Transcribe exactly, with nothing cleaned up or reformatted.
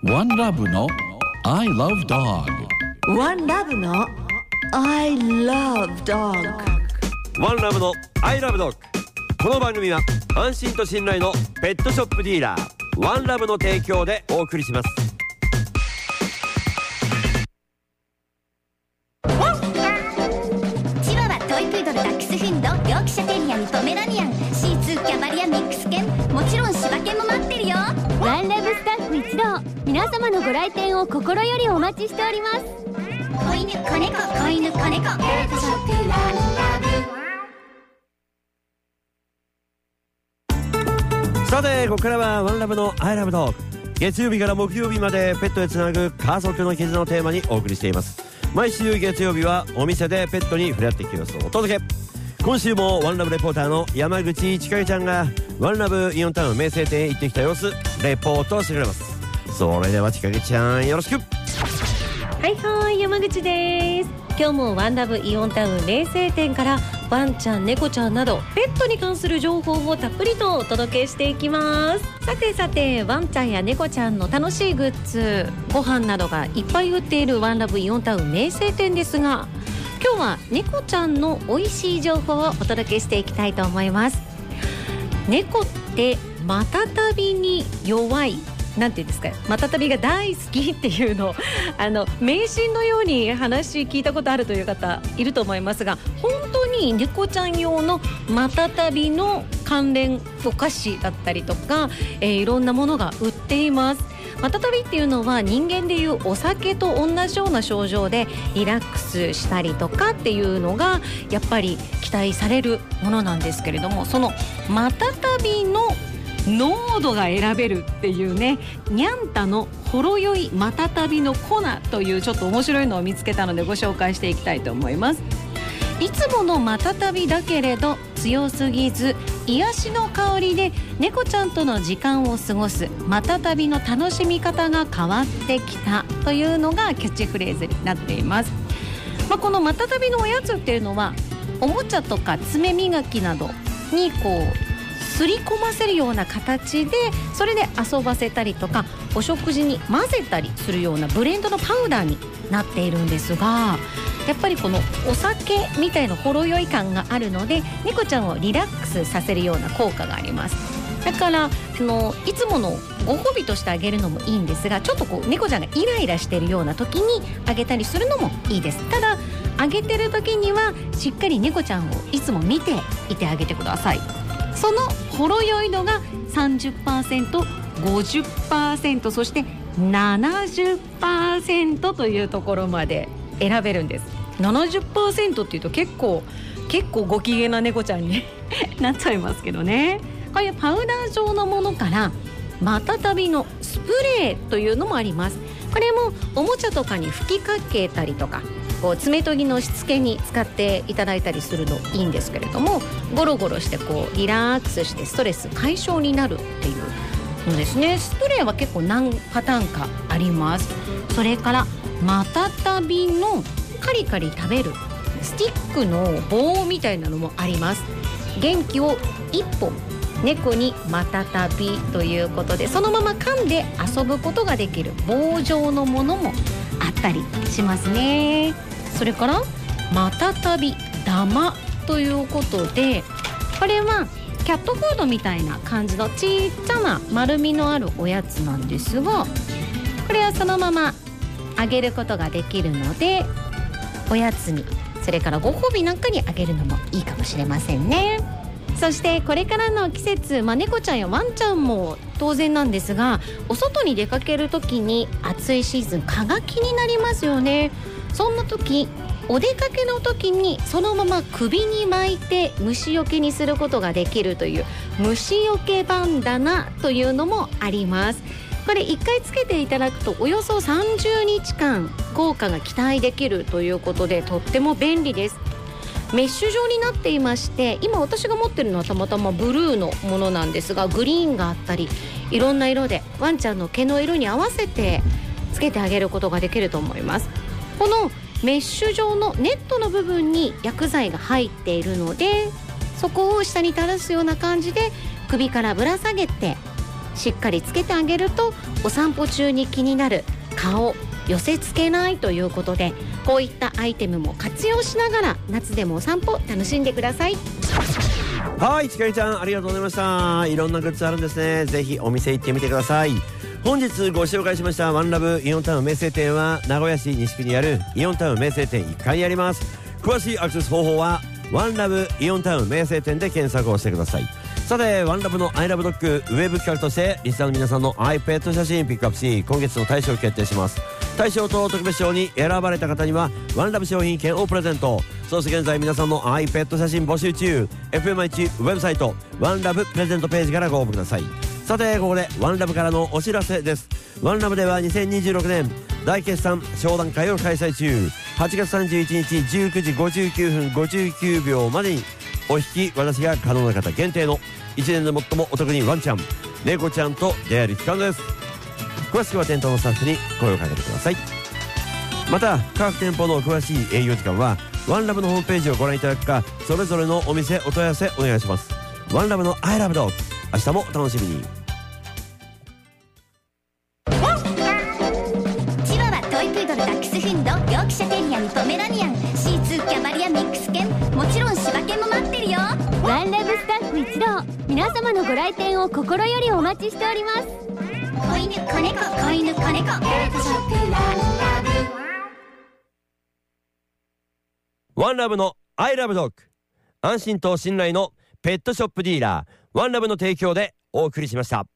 ワンラブの I love dog。 ワンラブの I love dog。 ワンラブの I love dog。 この番組は安心と信頼のペットショップディーラーワンラブの提供でお送りします。 チワワ、トイプードル、ダックスフンド、ヨークシャテリアにポメラニアン、シーツー、キャバリア、ミックス犬、もちろん柴犬も待ってるよ。 ワンラブスタッフ一同、皆様のご来店を心よりお待ちしております。 子犬、子猫、子犬、子猫、ペットショップワンラブ。さてここからはワンラブの I love dog。 月曜日から木曜日までペットへつなぐ家族の絆をテーマにお送りしています。毎週月曜日はお店でペットに触れ合っていきますお届け。今週もワンラブレポーターの山口千景ちゃんがワンラブイオンタウン名声店へ行ってきた様子レポートしてくれます。それでは千景ちゃんよろしく。 はいはい、山口です。今日もワンラブイオンタウン名声店からワンちゃん、猫ちゃんなどペットに関する情報をたっぷりとお届けしていきます。さてさて、ワンちゃんや猫ちゃんの楽しいグッズ、ご飯などがいっぱい売っているワンラブイオンタウン名声店ですが、今日は猫ちゃんの美味しい情報をお届けしていきたいと思います。猫ってマタタビに弱い、なんていうんですか、マタタビが大好きっていうのをあの迷信のように話聞いたことあるという方いると思いますが、本当に猫ちゃん用のマタタビの関連お菓子だったりとか、えー、いろんなものが売っています。マタタビっていうのは人間でいうお酒と同じような症状でリラックスしたりとかっていうのがやっぱり期待されるものなんですけれども、そのマタタビの濃度が選べるっていうね、ニャンタのほろ酔いマタタビの粉というちょっと面白いのを見つけたのでご紹介していきたいと思います。いつものマタタビだけれど強すぎず癒しの香りで猫ちゃんとの時間を過ごすマタタビの楽しみ方が変わってきたというのがキャッチフレーズになっています。まあ、このマタタビのおやつっていうのはおもちゃとか爪磨きなどにこうすり込ませるような形でそれで遊ばせたりとかお食事に混ぜたりするようなブレンドのパウダーになっているんですが、やっぱりこのお酒みたいなほろ酔い感があるので猫ちゃんをリラックスさせるような効果があります。だからあのいつものご褒美としてあげるのもいいんですが、ちょっとこう猫ちゃんがイライラしているような時にあげたりするのもいいです。ただあげてる時にはしっかり猫ちゃんをいつも見ていてあげてください。そのほろ酔い度が さんじゅっパーセント、ごじゅっパーセント、そしてななじゅっパーセント というところまで選べるんです。ななじゅっパーセント っていうと結構結構ご機嫌な猫ちゃんになっちゃいますけどね。こういうパウダー状のものからマタタビのスプレーというのもあります。これもおもちゃとかに吹きかけたりとかこう爪研ぎのしつけに使っていただいたりするのいいんですけれども、ゴロゴロしてこうリラックスしてストレス解消になるっていうのですね。スプレーは結構何パターンかあります。それからマタタビのカリカリ食べるスティックの棒みたいなのもあります。元気を一本猫にマタタビということでそのまま噛んで遊ぶことができる棒状のものもあったりしますね。それからマタタビ玉ということで、これはキャットフードみたいな感じのちっちゃな丸みのあるおやつなんですが、これはそのままあげることができるのでおやつにそれからご褒美なんかにあげるのもいいかもしれませんね。そしてこれからの季節、まあ、猫ちゃんやワンちゃんも当然なんですが、お外に出かける時に暑いシーズン蚊が気になりますよね。そんな時お出かけの時にそのまま首に巻いて虫除けにすることができるという虫除けバンダナというのもあります。これいっかいつけていただくとおよそさんじゅうにちかん効果が期待できるということでとっても便利です。メッシュ状になっていまして、今私が持ってるのはたまたまブルーのものなんですが、グリーンがあったりいろんな色でワンちゃんの毛の色に合わせてつけてあげることができると思います。このメッシュ状のネットの部分に薬剤が入っているので、そこを下に垂らすような感じで首からぶら下げてしっかりつけてあげるとお散歩中に気になる顔寄せつけないということで、こういったアイテムも活用しながら夏でもお散歩楽しんでください。 はい、ちかりちゃんありがとうございました。いろんなグッズあるんですね。ぜひお店行ってみてください。本日ご紹介しましたワンラブイオンタウン名声店は名古屋市西区にあるイオンタウン名声店いっかいにあります。詳しいアクセス方法はワンラブイオンタウン名声店で検索をしてください。さてワンラブのアイラブドッグウェブ企画としてリスナーの皆さんの iPad 写真ピックアップし、今月の大賞を決定します。大賞と特別賞に選ばれた方にはワンラブ商品券をプレゼント。そして現在皆さんの iPad 写真募集中。 エフエムアイチ ウェブサイトワンラブプレゼントページからご応募ください。さてここでワンラブからのお知らせです。ワンラブではにせんにじゅうろくねん大決算商談会を開催中。はちがつさんじゅういちにちじゅうくじごじゅうきゅうふんごじゅうきゅうびょうまでにお引き渡しが可能な方限定のいちねんで最もお得にワンちゃん猫ちゃんと出会える期間です。詳しくは店頭のスタッフに声をかけてください。また各店舗の詳しい営業時間はワンラブのホームページをご覧いただくか、それぞれのお店お問い合わせお願いします。ワンラブのアイラブドッグ、明日もお楽しみに。 チワワ、トイプードル、ダックスフンド、ヨークシャテリアにポメラニアン、シーツー、キャバリアミックス犬、もちろん柴犬も待ってるよ。 ワンラブスタッフ一同、皆様のご来店を心よりお待ちしております。 子犬子猫子犬子猫、ペットショップワンラブ。 ワンラブのアイラブドッグ、安心と信頼のペットショップディーラーワンラブの提供でお送りしました。